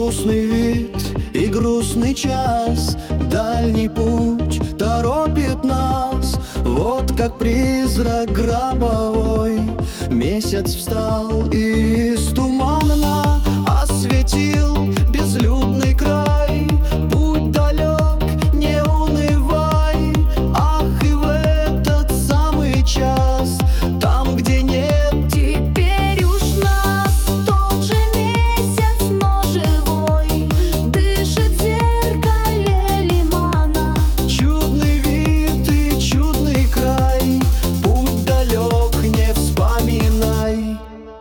грустный вид и грустный час, дальний путь торопит нас. Вот как призрак гробовой месяц встал и из тумана осветил безлюдный край. Путь далек, не унывай, ах, и в этот самый час, там, где нет теперь уж нас, тот же месяц, но живой, дышит в зеркале лимана. чудный вид и чудный край, путь далек, не вспоминай.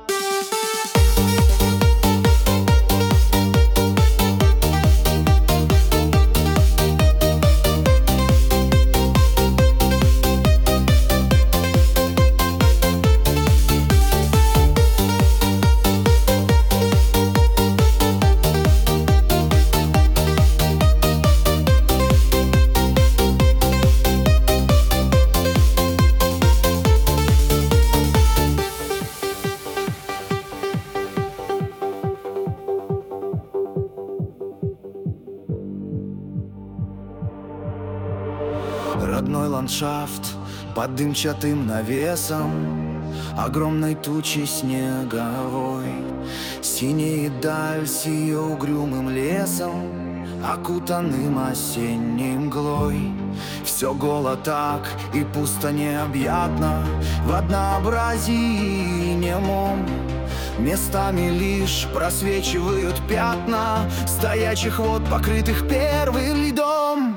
Родной ландшафт под дымчатым навесом огромной тучи снеговой, синяя даль с ее угрюмым лесом, окутанным осенней мглой. Все голо так и пусто необъятно, в однообразии немом. Местами лишь просвечивают пятна стоячих вод, покрытых первым льдом.